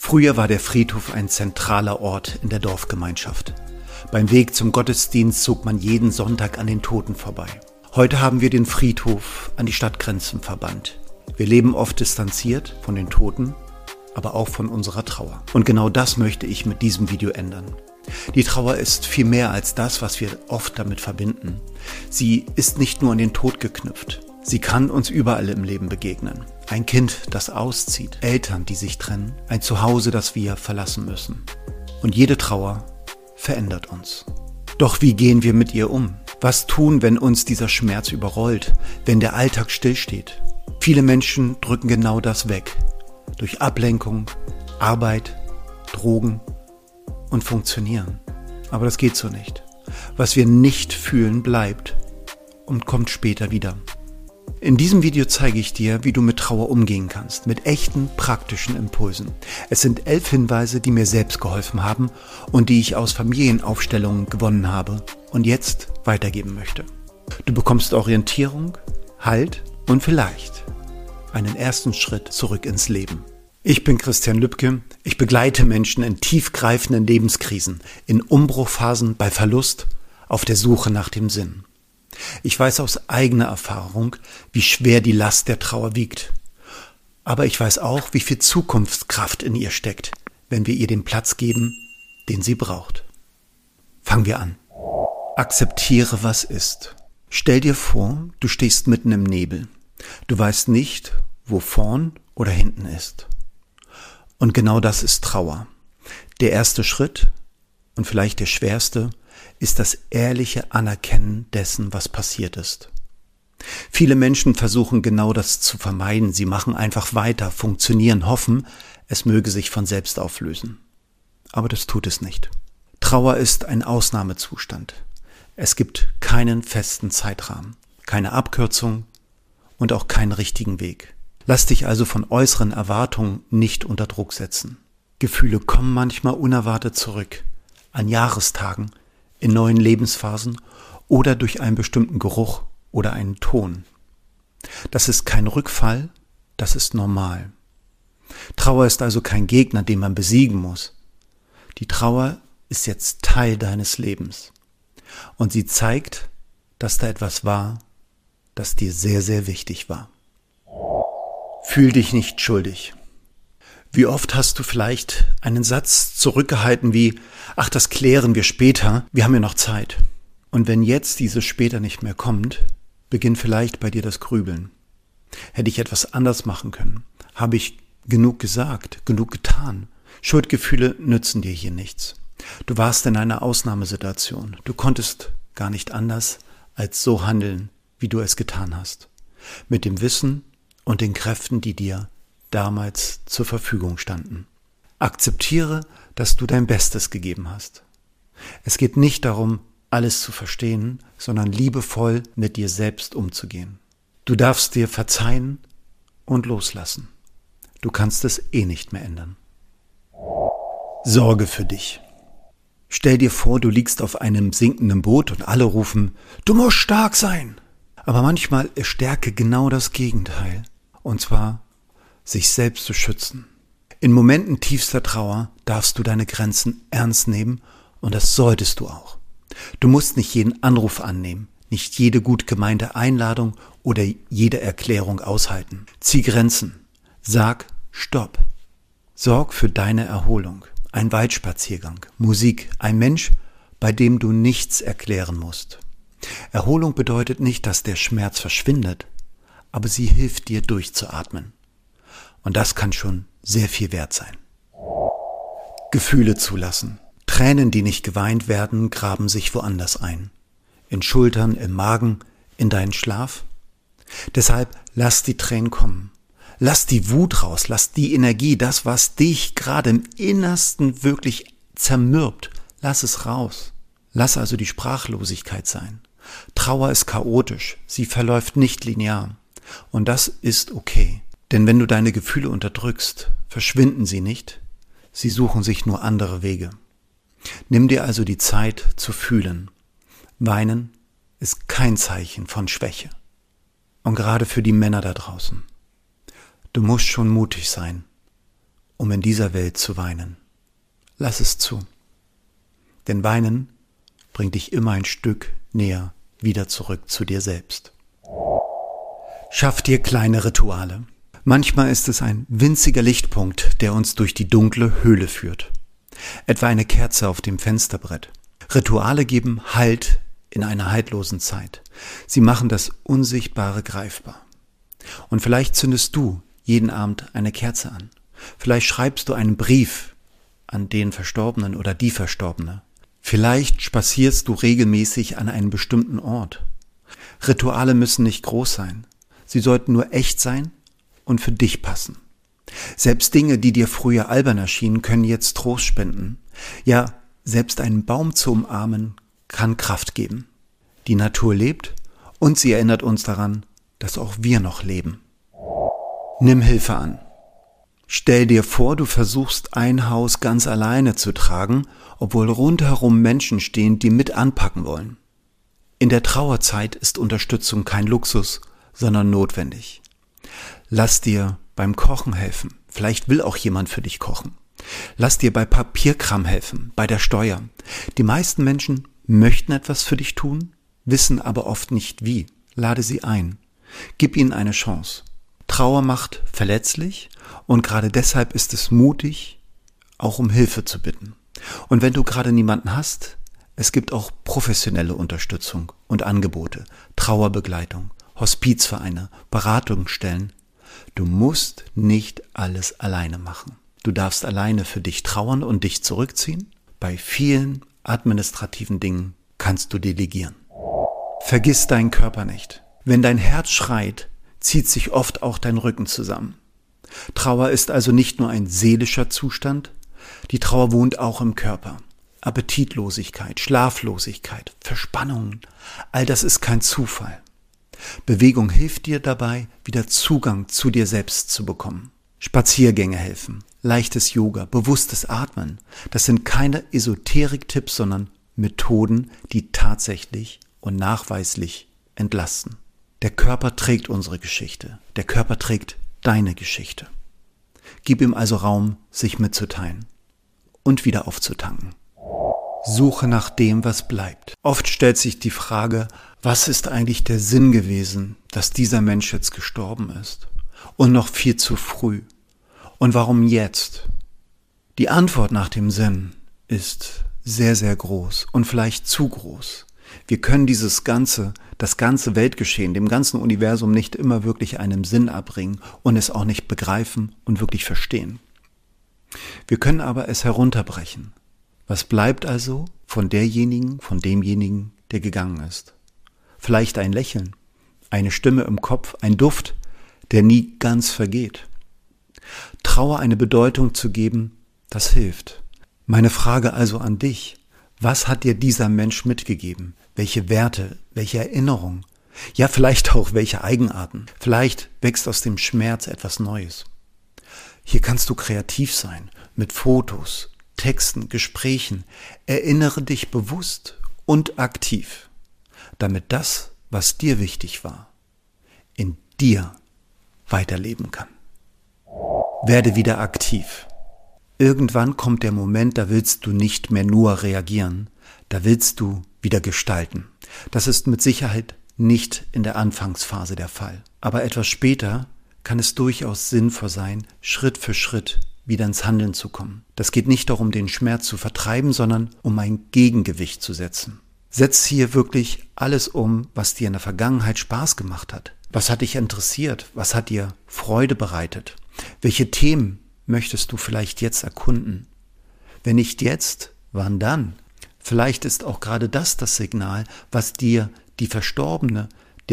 Früher war der Friedhof ein zentraler Ort in der Dorfgemeinschaft. Beim Weg zum Gottesdienst zog man jeden Sonntag an den Toten vorbei. Heute haben wir den Friedhof an die Stadtgrenzen verbannt. Wir leben oft distanziert von den Toten, aber auch von unserer Trauer. Und genau das möchte ich mit diesem Video ändern. Die Trauer ist viel mehr als das, was wir oft damit verbinden. Sie ist nicht nur an den Tod geknüpft. Sie kann uns überall im Leben begegnen. Ein Kind, das auszieht, Eltern, die sich trennen, ein Zuhause, das wir verlassen müssen. Und jede Trauer verändert uns. Doch wie gehen wir mit ihr um? Was tun, wenn uns dieser Schmerz überrollt, wenn der Alltag stillsteht? Viele Menschen drücken genau das weg. Durch Ablenkung, Arbeit, Drogen und funktionieren. Aber das geht so nicht. Was wir nicht fühlen, bleibt und kommt später wieder. In diesem Video zeige ich dir, wie du mit Trauer umgehen kannst, mit echten, praktischen Impulsen. Es sind 11 Hinweise, die mir selbst geholfen haben und die ich aus Familienaufstellungen gewonnen habe und jetzt weitergeben möchte. Du bekommst Orientierung, Halt und vielleicht einen ersten Schritt zurück ins Leben. Ich bin Christian Lübke. Ich begleite Menschen in tiefgreifenden Lebenskrisen, in Umbruchphasen, bei Verlust, auf der Suche nach dem Sinn. Ich weiß aus eigener Erfahrung, wie schwer die Last der Trauer wiegt. Aber ich weiß auch, wie viel Zukunftskraft in ihr steckt, wenn wir ihr den Platz geben, den sie braucht. Fangen wir an. Akzeptiere, was ist. Stell dir vor, du stehst mitten im Nebel. Du weißt nicht, wo vorn oder hinten ist. Und genau das ist Trauer. Der erste Schritt, und vielleicht der schwerste, ist das ehrliche Anerkennen dessen, was passiert ist. Viele Menschen versuchen genau das zu vermeiden. Sie machen einfach weiter, funktionieren, hoffen, es möge sich von selbst auflösen. Aber das tut es nicht. Trauer ist ein Ausnahmezustand. Es gibt keinen festen Zeitrahmen, keine Abkürzung und auch keinen richtigen Weg. Lass dich also von äußeren Erwartungen nicht unter Druck setzen. Gefühle kommen manchmal unerwartet zurück, an Jahrestagen, in neuen Lebensphasen oder durch einen bestimmten Geruch oder einen Ton. Das ist kein Rückfall, das ist normal. Trauer ist also kein Gegner, den man besiegen muss. Die Trauer ist jetzt Teil deines Lebens. Und sie zeigt, dass da etwas war, das dir sehr, sehr wichtig war. Fühl dich nicht schuldig. Wie oft hast du vielleicht einen Satz zurückgehalten wie, ach, das klären wir später, wir haben ja noch Zeit. Und wenn jetzt dieses später nicht mehr kommt, beginnt vielleicht bei dir das Grübeln. Hätte ich etwas anders machen können? Habe ich genug gesagt, genug getan? Schuldgefühle nützen dir hier nichts. Du warst in einer Ausnahmesituation. Du konntest gar nicht anders, als so handeln, wie du es getan hast. Mit dem Wissen und den Kräften, die dir damals zur Verfügung standen. Akzeptiere, dass du dein Bestes gegeben hast. Es geht nicht darum, alles zu verstehen, sondern liebevoll mit dir selbst umzugehen. Du darfst dir verzeihen und loslassen. Du kannst es eh nicht mehr ändern. Sorge für dich. Stell dir vor, du liegst auf einem sinkenden Boot und alle rufen, du musst stark sein. Aber manchmal ist Stärke genau das Gegenteil. Und zwar sich selbst zu schützen. In Momenten tiefster Trauer darfst du deine Grenzen ernst nehmen und das solltest du auch. Du musst nicht jeden Anruf annehmen, nicht jede gut gemeinte Einladung oder jede Erklärung aushalten. Zieh Grenzen. Sag Stopp. Sorg für deine Erholung. Ein Waldspaziergang, Musik, ein Mensch, bei dem du nichts erklären musst. Erholung bedeutet nicht, dass der Schmerz verschwindet, aber sie hilft dir durchzuatmen. Und das kann schon sehr viel wert sein. Gefühle zulassen. Tränen, die nicht geweint werden, graben sich woanders ein. In Schultern, im Magen, in deinen Schlaf. Deshalb lass die Tränen kommen. Lass die Wut raus, lass die Energie, das, was dich gerade im Innersten wirklich zermürbt, lass es raus. Lass also die Sprachlosigkeit sein. Trauer ist chaotisch, sie verläuft nicht linear. Und das ist okay. Denn wenn du deine Gefühle unterdrückst, verschwinden sie nicht, sie suchen sich nur andere Wege. Nimm dir also die Zeit zu fühlen. Weinen ist kein Zeichen von Schwäche. Und gerade für die Männer da draußen. Du musst schon mutig sein um in dieser Welt zu weinen. Lass es zu. Denn Weinen bringt dich immer ein Stück näher wieder zurück zu dir selbst. Schaff dir kleine Rituale. Manchmal ist es ein winziger Lichtpunkt, der uns durch die dunkle Höhle führt. Etwa eine Kerze auf dem Fensterbrett. Rituale geben Halt in einer haltlosen Zeit. Sie machen das Unsichtbare greifbar. Und vielleicht zündest du jeden Abend eine Kerze an. Vielleicht schreibst du einen Brief an den Verstorbenen oder die Verstorbene. Vielleicht spazierst du regelmäßig an einen bestimmten Ort. Rituale müssen nicht groß sein. Sie sollten nur echt sein und für dich passen. Selbst Dinge, die dir früher albern erschienen, können jetzt Trost spenden. Ja, selbst einen Baum zu umarmen, kann Kraft geben. Die Natur lebt und sie erinnert uns daran, dass auch wir noch leben. Nimm Hilfe an. Stell dir vor, du versuchst ein Haus ganz alleine zu tragen, obwohl rundherum Menschen stehen, die mit anpacken wollen. In der Trauerzeit ist Unterstützung kein Luxus, sondern notwendig. Lass dir beim Kochen helfen. Vielleicht will auch jemand für dich kochen. Lass dir bei Papierkram helfen, bei der Steuer. Die meisten Menschen möchten etwas für dich tun, wissen aber oft nicht wie. Lade sie ein. Gib ihnen eine Chance. Trauer macht verletzlich und gerade deshalb ist es mutig, auch um Hilfe zu bitten. Und wenn du gerade niemanden hast, es gibt auch professionelle Unterstützung und Angebote, Trauerbegleitung, Hospizvereine, Beratungsstellen. Du musst nicht alles alleine machen. Du darfst alleine für dich trauern und dich zurückziehen. Bei vielen administrativen Dingen kannst du delegieren. Vergiss deinen Körper nicht. Wenn dein Herz schreit, zieht sich oft auch dein Rücken zusammen. Trauer ist also nicht nur ein seelischer Zustand, die Trauer wohnt auch im Körper. Appetitlosigkeit, Schlaflosigkeit, Verspannungen, all das ist kein Zufall. Bewegung hilft dir dabei, wieder Zugang zu dir selbst zu bekommen. Spaziergänge helfen, leichtes Yoga, bewusstes Atmen, das sind keine Esoterik-Tipps, sondern Methoden, die tatsächlich und nachweislich entlasten. Der Körper trägt unsere Geschichte, der Körper trägt deine Geschichte. Gib ihm also Raum, sich mitzuteilen und wieder aufzutanken. Suche nach dem, was bleibt. Oft stellt sich die Frage, was ist eigentlich der Sinn gewesen, dass dieser Mensch jetzt gestorben ist? Und noch viel zu früh. Und warum jetzt? Die Antwort nach dem Sinn ist sehr, sehr groß und vielleicht zu groß. Wir können das ganze Weltgeschehen, dem ganzen Universum nicht immer wirklich einen Sinn abbringen und es auch nicht begreifen und wirklich verstehen. Wir können aber es herunterbrechen. Was bleibt also von demjenigen, der gegangen ist? Vielleicht ein Lächeln, eine Stimme im Kopf, ein Duft, der nie ganz vergeht. Trauer eine Bedeutung zu geben, das hilft. Meine Frage also an dich: Was hat dir dieser Mensch mitgegeben? Welche Werte, welche Erinnerungen? Ja, vielleicht auch welche Eigenarten. Vielleicht wächst aus dem Schmerz etwas Neues. Hier kannst du kreativ sein, mit Fotos, Texten, Gesprächen. Erinnere dich bewusst und aktiv, damit das, was dir wichtig war, in dir weiterleben kann. Werde wieder aktiv. Irgendwann kommt der Moment, da willst du nicht mehr nur reagieren, da willst du wieder gestalten. Das ist mit Sicherheit nicht in der Anfangsphase der Fall. Aber etwas später kann es durchaus sinnvoll sein, Schritt für Schritt wieder ins Handeln zu kommen. Das geht nicht darum, den Schmerz zu vertreiben, sondern um ein Gegengewicht zu setzen. Setz hier wirklich alles um, was dir in der Vergangenheit Spaß gemacht hat. Was hat dich interessiert? Was hat dir Freude bereitet? Welche Themen möchtest du vielleicht jetzt erkunden? Wenn nicht jetzt, wann dann? Vielleicht ist auch gerade das Signal, was dir der Verstorbene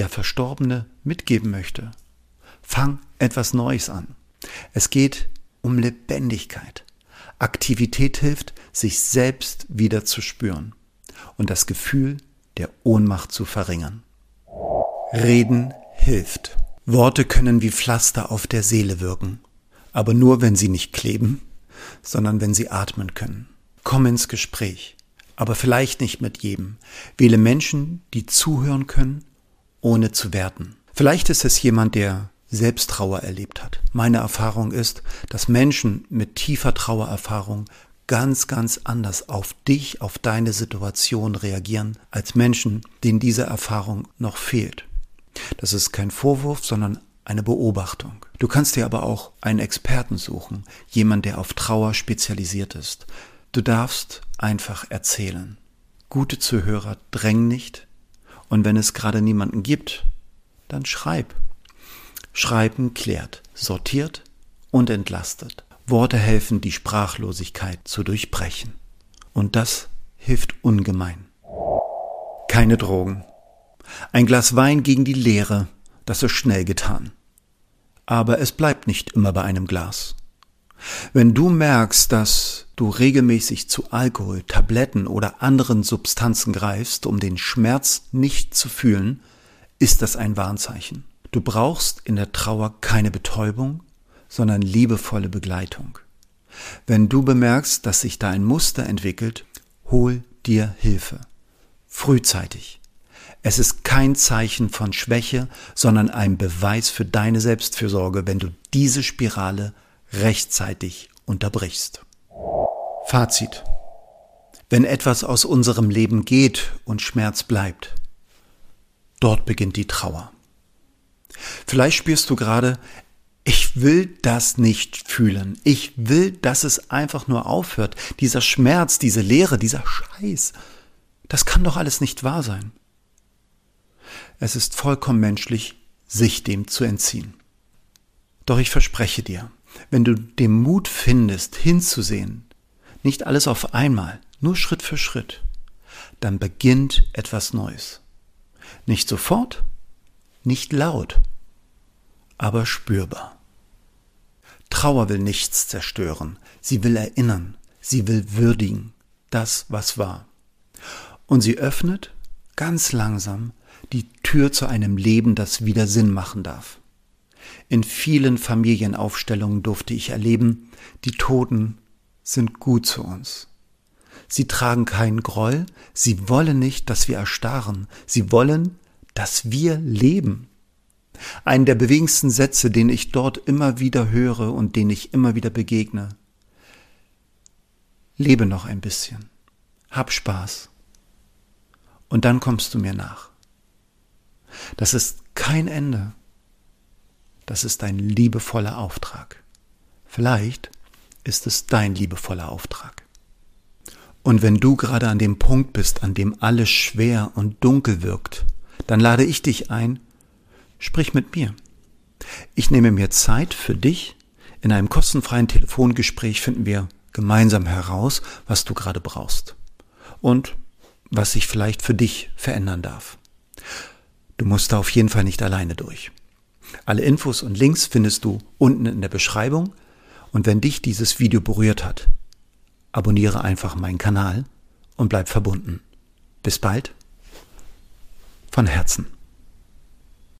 mitgeben möchte. Fang etwas Neues an. Es geht um Lebendigkeit. Aktivität hilft, sich selbst wieder zu spüren und das Gefühl der Ohnmacht zu verringern. Reden hilft. Worte können wie Pflaster auf der Seele wirken, aber nur, wenn sie nicht kleben, sondern wenn sie atmen können. Komm ins Gespräch, aber vielleicht nicht mit jedem. Wähle Menschen, die zuhören können, ohne zu werten. Vielleicht ist es jemand, der selbst Trauer erlebt hat. Meine Erfahrung ist, dass Menschen mit tiefer Trauererfahrung ganz, ganz anders auf dich, auf deine Situation reagieren, als Menschen, denen diese Erfahrung noch fehlt. Das ist kein Vorwurf, sondern eine Beobachtung. Du kannst dir aber auch einen Experten suchen, jemand, der auf Trauer spezialisiert ist. Du darfst einfach erzählen. Gute Zuhörer drängen nicht, und wenn es gerade niemanden gibt, dann schreib. Schreiben klärt, sortiert und entlastet. Worte helfen, die Sprachlosigkeit zu durchbrechen. Und das hilft ungemein. Keine Drogen. Ein Glas Wein gegen die Leere, das ist schnell getan. Aber es bleibt nicht immer bei einem Glas. Wenn du merkst, dass du regelmäßig zu Alkohol, Tabletten oder anderen Substanzen greifst, um den Schmerz nicht zu fühlen, ist das ein Warnzeichen. Du brauchst in der Trauer keine Betäubung, sondern liebevolle Begleitung. Wenn du bemerkst, dass sich da ein Muster entwickelt, hol dir Hilfe. Frühzeitig. Es ist kein Zeichen von Schwäche, sondern ein Beweis für deine Selbstfürsorge, wenn du diese Spirale rechtzeitig unterbrichst. Fazit. Wenn etwas aus unserem Leben geht und Schmerz bleibt, dort beginnt die Trauer. Vielleicht spürst du gerade, ich will das nicht fühlen. Ich will, dass es einfach nur aufhört. Dieser Schmerz, diese Leere, dieser Scheiß, das kann doch alles nicht wahr sein. Es ist vollkommen menschlich, sich dem zu entziehen. Doch ich verspreche dir, wenn du den Mut findest, hinzusehen, nicht alles auf einmal, nur Schritt für Schritt, dann beginnt etwas Neues. Nicht sofort, nicht laut, aber spürbar. Trauer will nichts zerstören, sie will erinnern, sie will würdigen, das, was war. Und sie öffnet ganz langsam die Tür zu einem Leben, das wieder Sinn machen darf. In vielen Familienaufstellungen durfte ich erleben, die Toten sind gut zu uns. Sie tragen keinen Groll, sie wollen nicht, dass wir erstarren, sie wollen, dass wir leben. Einen der bewegendsten Sätze, den ich dort immer wieder höre und den ich immer wieder begegne. Lebe noch ein bisschen, hab Spaß und dann kommst du mir nach. Das ist kein Ende. Das ist ein liebevoller Auftrag. Vielleicht ist es dein liebevoller Auftrag. Und wenn du gerade an dem Punkt bist, an dem alles schwer und dunkel wirkt, dann lade ich dich ein, sprich mit mir. Ich nehme mir Zeit für dich. In einem kostenfreien Telefongespräch finden wir gemeinsam heraus, was du gerade brauchst und was sich vielleicht für dich verändern darf. Du musst da auf jeden Fall nicht alleine durch. Alle Infos und Links findest du unten in der Beschreibung. Und wenn dich dieses Video berührt hat, abonniere einfach meinen Kanal und bleib verbunden. Bis bald. Von Herzen.